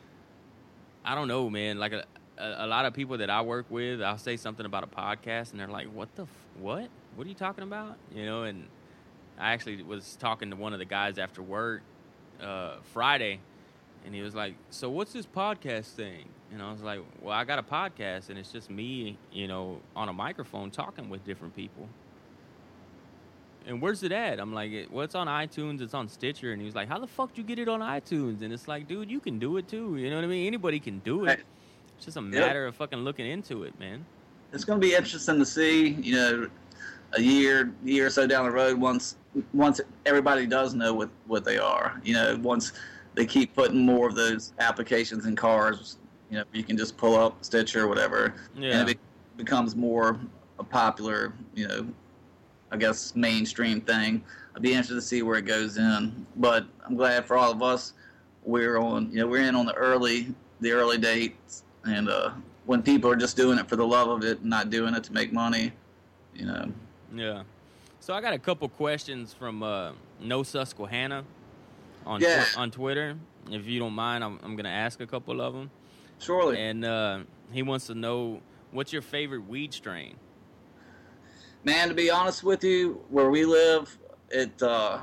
I don't know, man, like a, a, a lot of people that I work with, I'll say something about a podcast, and they're like, what the, f- what? What are you talking about? You know, and I actually was talking to one of the guys after work uh, Friday, and he was like, so what's this podcast thing? And I was like, well, I got a podcast, and it's just me, you know, on a microphone talking with different people. And where's it at? I'm like, well, it's on iTunes, it's on Stitcher. And he was like, how the fuck do you get it on iTunes? And it's like, dude, you can do it too. You know what I mean? Anybody can do it. Right. It's just a Yep. matter of fucking looking into it, man. it's going to be interesting to see, you know, a year, year or so down the road, once once everybody does know what, what they are, you know, once they keep putting more of those applications in cars, you know, you can just pull up Stitcher or whatever, Yeah. and it be- becomes more a popular, you know, I guess mainstream thing. I'd be interested to see where it goes in, but I'm glad for all of us, we're on, you know, we're in on the early, the early dates, and uh, when people are just doing it for the love of it and not doing it to make money, you know. Yeah. So I got a couple questions from uh, No Susquehanna on Yeah. tw- on Twitter. If you don't mind, I'm, I'm going to ask a couple of them. Surely. And uh, he wants to know, what's your favorite weed strain? Man, to be honest with you, where we live, it uh,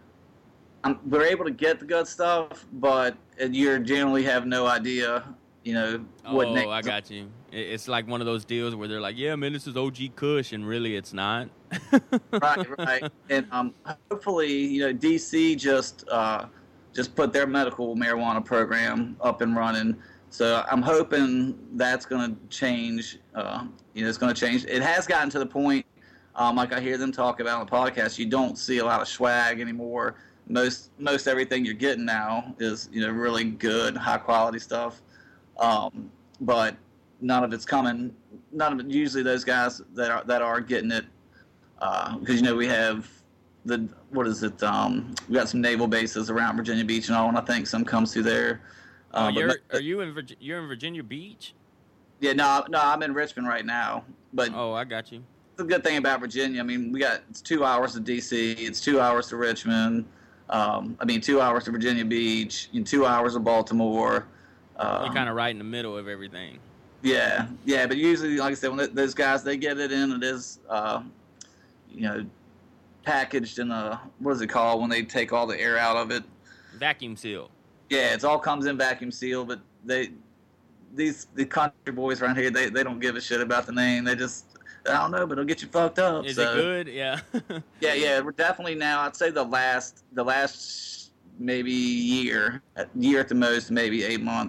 I'm, we're able to get the good stuff, but you generally have no idea, you know, what Oh, names. I got you. It- It's like one of those deals where they're like, yeah, man, this is O G Kush, and really it's not. Right, right. And um, hopefully, you know, D C just uh, just put their medical marijuana program up and running. So I'm hoping that's going to change. Uh, you know, it's going to change. It has gotten to the point, um, like I hear them talk about on the podcast, you don't see a lot of swag anymore. Most most everything you're getting now is, you know, really good, high quality stuff. Um, but none of it's coming. None of it. Usually, those guys that are that are getting it. Because, you know, we have the, what is it, um, we got some naval bases around Virginia Beach and all, and I think some comes through there. Oh, Uh, but you're, no- are you in Virgi- you're in Virginia Beach? yeah, no, no, I'm in Richmond right now. But Oh, I got you. the good thing about Virginia, I mean, we got, it's two hours to D C, it's two hours to Richmond, um, I mean, two hours to Virginia Beach, and two hours to Baltimore. Uh, You're kind of right in the middle of everything. Yeah, yeah, but usually, like I said, when th- those guys, they get it in, it is, uh, you know, packaged in a, what is it called when they take all the air out of it? Vacuum seal. Yeah, it all comes in vacuum sealed, but they, these, the country boys around here, they, they don't give a shit about the name. They just, I don't know, but it'll get you fucked up. Is so. it good? Yeah. Yeah, yeah, we're definitely now, I'd say the last, the last maybe year, a year at the most, maybe eight months,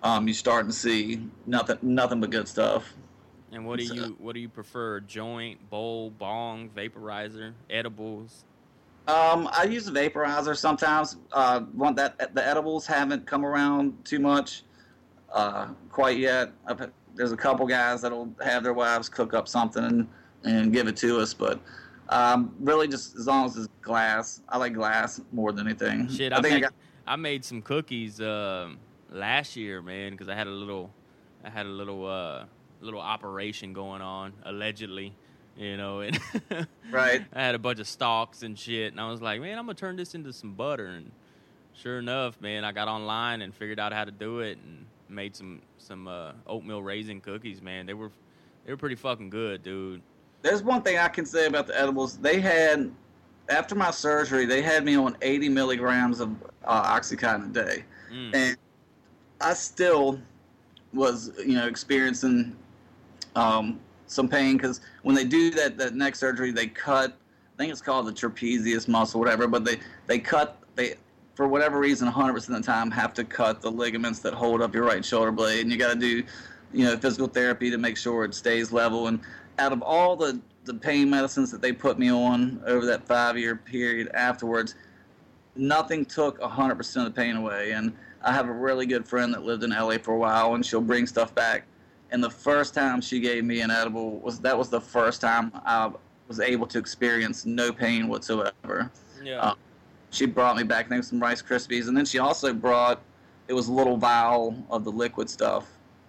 um, you're starting to see nothing, nothing but good stuff. And what do So- you what do you prefer? Joint, bowl, bong, vaporizer, edibles? Um, I use the vaporizer sometimes. Uh, one that the edibles haven't come around too much, uh, quite yet. I've, there's a couple guys that'll have their wives cook up something and, and give it to us, but um, really just as long as it's glass. I like glass more than anything. Shit, I I, think made, I got. I made some cookies um, last year, man, because I had a little, I had a little, uh, little operation going on allegedly, you know, and Right. I had a bunch of stalks and shit, and I was like, man, I'm gonna turn this into some butter, and sure enough, man, I got online and figured out how to do it, and made some some uh, oatmeal raisin cookies, man. They were they were pretty fucking good, dude. There's one thing I can say about the edibles. They had, after my surgery, they had me on eighty milligrams of uh, Oxycontin a day. Mm. And I still was, you know, experiencing um, some pain because when they do that, that neck surgery, they cut, I think it's called the trapezius muscle, whatever, but they, they cut, they, for whatever reason, one hundred percent of the time have to cut the ligaments that hold up your right shoulder blade. And you got to do, you know, physical therapy to make sure it stays level. And out of all the, the pain medicines that they put me on over that five-year period afterwards, nothing took one hundred percent of the pain away. And I have a really good friend that lived in L A for a while, and she'll bring stuff back. And the first time she gave me an edible, was that was the first time I was able to experience no pain whatsoever. Yeah. Uh, she brought me back, I think, some Rice Krispies. And then she also brought, it was a little vial of the liquid stuff.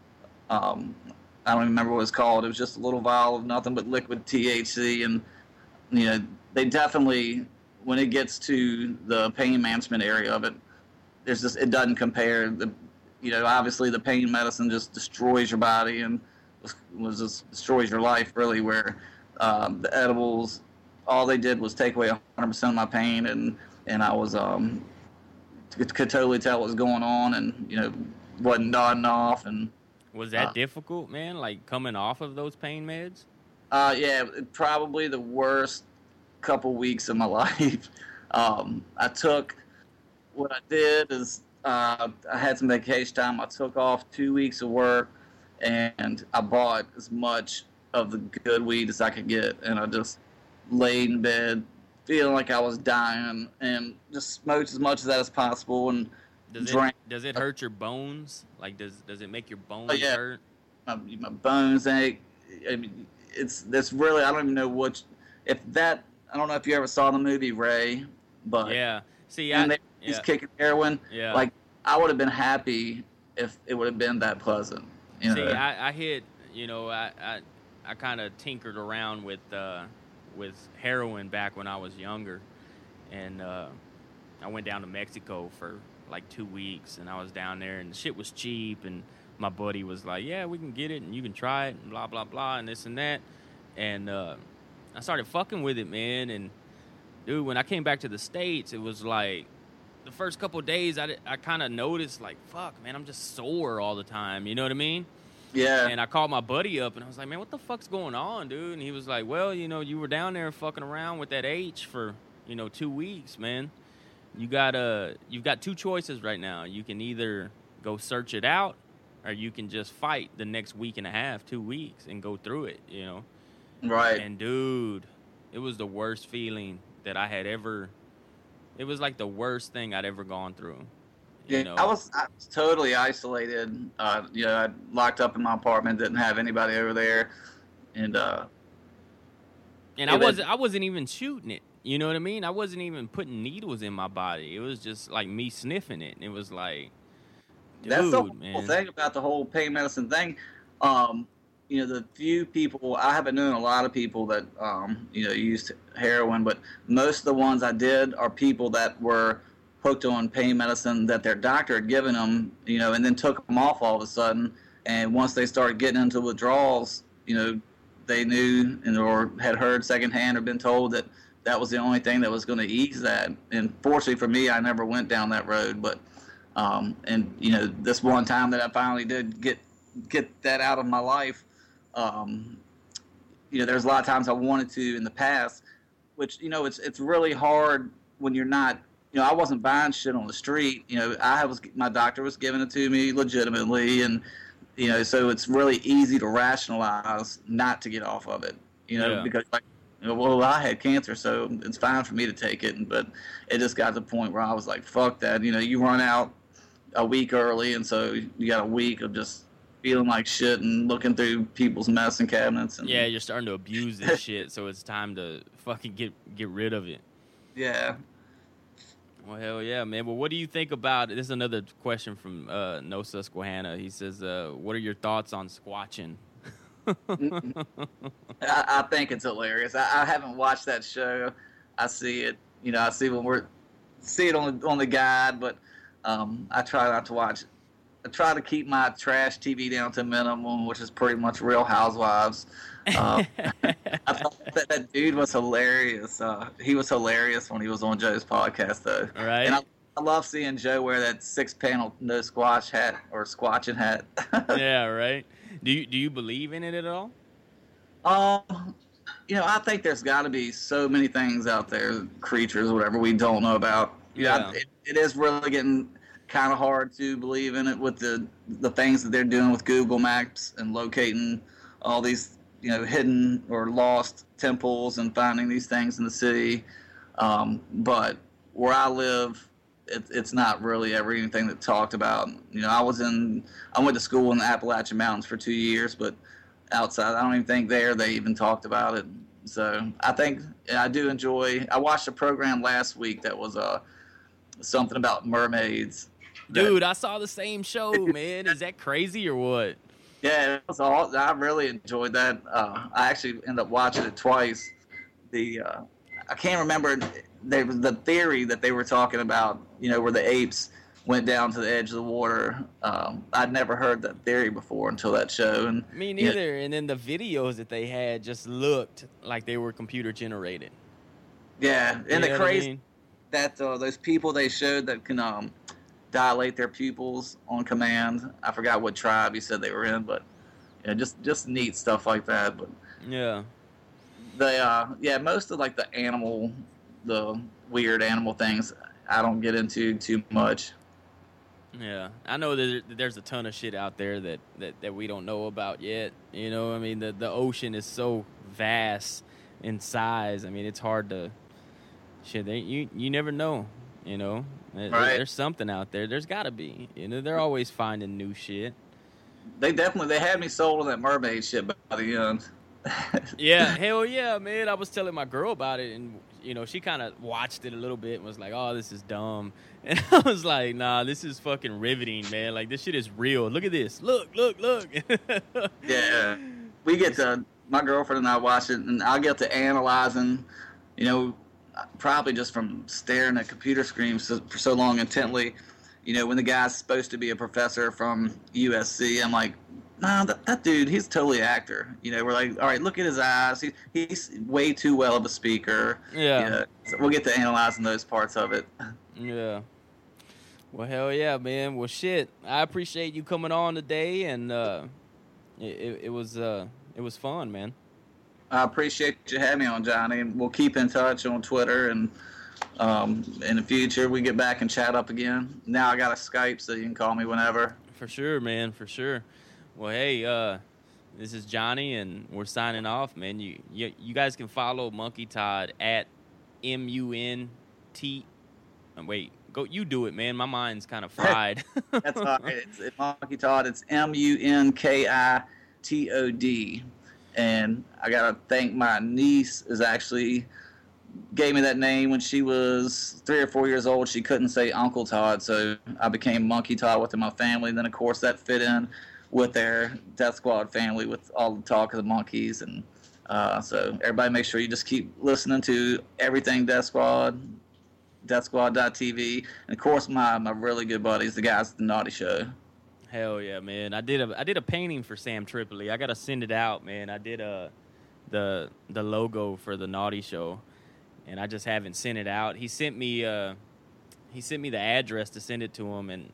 Um, I don't even remember what it was called. It was just a little vial of nothing but liquid T H C. And, you know, they definitely, when it gets to the pain management area of it, there's just, it doesn't compare. The, you know, obviously the pain medicine just destroys your body and was, was just destroys your life, really, where um, the edibles, all they did was take away one hundred percent of my pain, and, and I was, um, could, could totally tell what was going on, and, you know, wasn't nodding off. And Was that uh, difficult, man? Like coming off of those pain meds? Uh, yeah, probably the worst couple weeks of my life. Um, I took, what I did is uh, I had some vacation time. I took off two weeks of work, and I bought as much of the good weed as I could get, and I just laid in bed feeling like I was dying, and just smoked as much of that as possible, and Does drank. it does it hurt your bones? Like does does it make your bones Oh, yeah. hurt? My, my bones ache. I mean, it's that's really, I don't even know what, if that, I don't know if you ever saw the movie Ray, but Yeah. See, I and they, he's yeah, kicking heroin. yeah. Like, I would have been happy if it would have been that pleasant. You See, know? I, I hit, you know, I I, I kind of tinkered around with uh, with heroin back when I was younger, and uh, I went down to Mexico for like two weeks, and I was down there, and the shit was cheap, and my buddy was like, yeah, we can get it, and you can try it, and blah, blah, blah, and this and that, and uh, I started fucking with it, man, and dude, when I came back to the States, it was like, the first couple of days, I, I kind of noticed, like, fuck, man, I'm just sore all the time, you know what I mean? yeah. And I called my buddy up, and I was like, man, what the fuck's going on, dude? And he was like, well, you know, you were down there fucking around with that H for, you know, two weeks, man. You got uh, you've got two choices right now. You can either go search it out, or you can just fight the next week and a half, two weeks, and go through it, you know? Right. And, dude, it was the worst feeling that I had ever, it was like the worst thing I'd ever gone through. You Yeah, know? I was I was totally isolated. Uh, you know, I locked up in my apartment, didn't have anybody over there, and uh, And Yeah, I that- wasn't I wasn't even shooting it. You know what I mean? I wasn't even putting needles in my body. It was just like me sniffing it. It was like, dude, that's the whole man. thing about the whole pain medicine thing. Um, you know, the few people, I haven't known a lot of people that um, you know, used heroin, but most of the ones I did are people that were hooked on pain medicine that their doctor had given them, you know, and then took them off all of a sudden. And once they started getting into withdrawals, you know, they knew and or had heard secondhand or been told that that was the only thing that was going to ease that. And fortunately for me, I never went down that road. But um, and you know, this one time that I finally did get get that out of my life, um, you know, there's a lot of times I wanted to in the past, which, you know, it's it's really hard when you're not you know, I wasn't buying shit on the street. You know, I was my doctor was giving it to me legitimately, and you know, so it's really easy to rationalize not to get off of it. You know, Yeah. because like, you know, well, I had cancer, so it's fine for me to take it. But it just got to the point where I was like, fuck that. You know, you run out a week early, and so you got a week of just feeling like shit and looking through people's medicine cabinets. And, Yeah, you're starting to abuse this shit, so it's time to fucking get get rid of it. yeah. Well, hell yeah, man. Well, what do you think about this? Is another question from uh, No Susquehanna. He says, uh, "What are your thoughts on squatching?" I, I think it's hilarious. I, I haven't watched that show. I see it, you know, I see when we're see it on the on the guide, but um, I try not to watch it. I try to keep my trash T V down to a minimum, which is pretty much Real Housewives. Um, I thought that, that dude was hilarious. Uh, he was hilarious when he was on Joe's podcast, though. Right. And I, I love seeing Joe wear that six-panel no squash hat or squatching hat. Yeah, right. Do you do you believe in it at all? Um, you know, I think there's got to be so many things out there, creatures, whatever we don't know about. Yeah. It, it is really getting kind of hard to believe in it with the the things that they're doing with Google Maps and locating all these, you know, hidden or lost temples and finding these things in the city. Um, but where I live, it, it's not really ever anything that talked about. You know, I was in, I went to school in the Appalachian Mountains for two years, but outside, I don't even think there they even talked about it. So I think I do enjoy. I watched a program last week that was uh, something about mermaids. Dude, I saw the same show, man. Is that crazy or what? Yeah, it was all. I really enjoyed that. Uh, I actually ended up watching it twice. The uh, I can't remember. There was the theory that they were talking about. You know, where the apes went down to the edge of the water. Um, I'd never heard that theory before until that show. And Me neither. And then the videos that they had just looked like they were computer generated. Yeah, You and know the what I crazy mean? that uh, those people they showed that can um, dilate their pupils on command. I forgot what tribe you said they were in, but yeah, just just neat stuff like that. But Yeah. they uh yeah, most of like the animal, the weird animal things, I don't get into too much. Yeah, I know that there's a ton of shit out there that, that, that we don't know about yet. You know, I mean, the, the ocean is so vast in size. I mean, it's hard to shit. They, you you never know. You know, There- Right. there's something out there. There's got to be. You know, they're always finding new shit. They definitely they had me sold on that mermaid shit by the end. Yeah, hell yeah, man. I was telling my girl about it, and you know, she kind of watched it a little bit and was like, "Oh, this is dumb," and I was like, "Nah, this is fucking riveting, man. Like this shit is real. Look at this. Look, look, look." Yeah, we get to my girlfriend and I watch it, and I get to analyzing, you know, probably just from staring at computer screens so, for so long intently. You know, when the guy's supposed to be a professor from U S C, I'm like, nah, that, that dude, he's totally an actor. You know, we're like, all right, look at his eyes. He, he's way too well of a speaker. Yeah. You know, so we'll get to analyzing those parts of it. Yeah. Well, hell yeah, man. Well, shit. I appreciate you coming on today, and uh, it, it, it was uh, it was fun, man. I appreciate you having me on, Johnny. We'll keep in touch on Twitter, and um, in the future we get back and chat up again. Now I got a Skype, so you can call me whenever. For sure, man. For sure. Well, hey, uh, this is Johnny, and we're signing off, man. You you, you guys can follow Monkey Todd at M U N T. Oh, wait, go. You do it, man. My mind's kind of fried. That's all right. It's, it's Monkey Todd. It's M U N K I T O D. And I got to thank my niece is actually gave me that name when she was three or four years old. She couldn't say Uncle Todd, so I became Monkey Todd within my family. And then, of course, that fit in with their Death Squad family with all the talk of the monkeys. And uh, so everybody make sure you just keep listening to everything Death Squad, death squad dot t v. And, of course, my, my really good buddies, the guys at the Naughty Show. Hell yeah, man! I did a I did a painting for Sam Tripoli. I gotta send it out, man. I did a the the logo for the Naughty Show, and I just haven't sent it out. He sent me uh he sent me the address to send it to him, and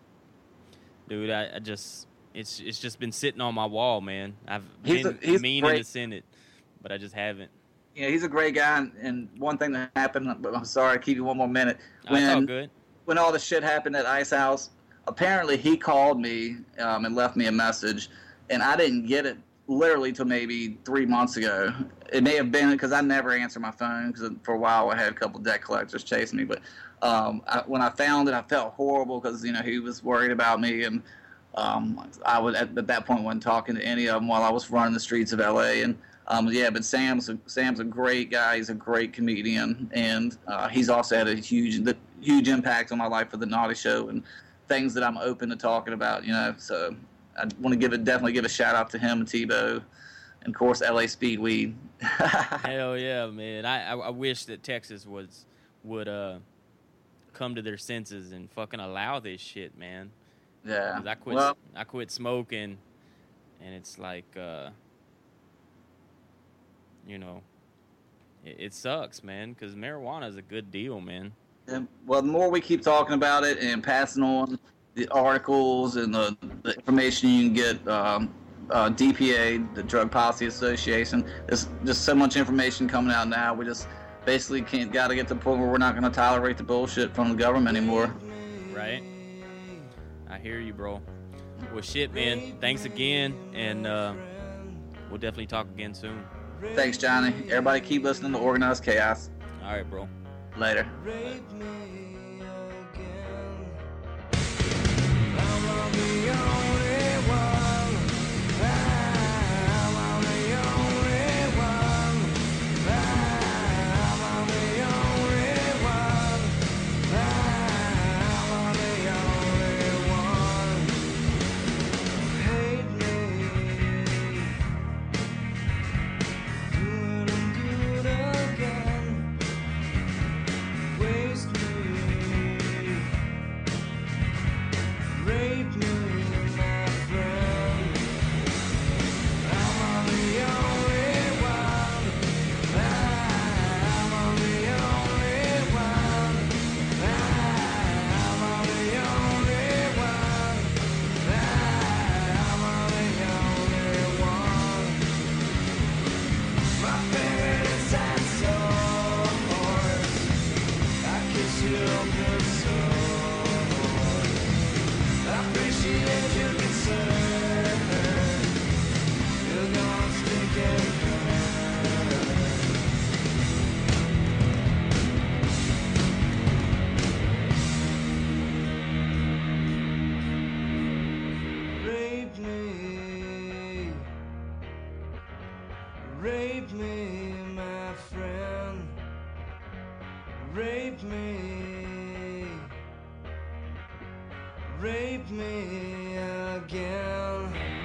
dude, I, I just it's it's just been sitting on my wall, man. I've He's been a- he's meaning great. to send it, but I just haven't. you know, he's a great guy. And, and one thing that happened, but I'm sorry, I'll keep you one more minute. When, That's all good. When all the shit happened at Ice House, apparently he called me um, and left me a message, and I didn't get it literally till maybe three months ago. It may have been because I never answer my phone because for a while I had a couple debt collectors chasing me. But um, I, when I found it, I felt horrible because you know he was worried about me, and um, I would at, at that point wasn't talking to any of them while I was running the streets of L A. And um, yeah, but Sam's a, Sam's a great guy. He's a great comedian, and uh, he's also had a huge the, huge impact on my life for the Naughty Show and things that I'm open to talking about. You know, so. I want to give it definitely give a shout out to him and Tebow, and of course L A Speedweed. Hell yeah, man! I, I I wish that Texas was would uh come to their senses and fucking allow this shit, man. Yeah. 'Cause I quit Well, I quit smoking, and it's like uh, you know, it, it sucks, man. Because marijuana is a good deal, man. and, well, the more we keep talking about it and passing on the articles and the, the information you can get, um, uh, D P A, the Drug Policy Association, there's just so much information coming out now. We just basically can't got to get to the point where we're not going to tolerate the bullshit from the government anymore. Right. I hear you, bro. Well, shit, man. Thanks again, and uh, we'll definitely talk again soon. Thanks, Johnny. Everybody keep listening to Organized Chaos. All right, bro. Later. Later. Rape me, my friend. Rape me. Rape me again.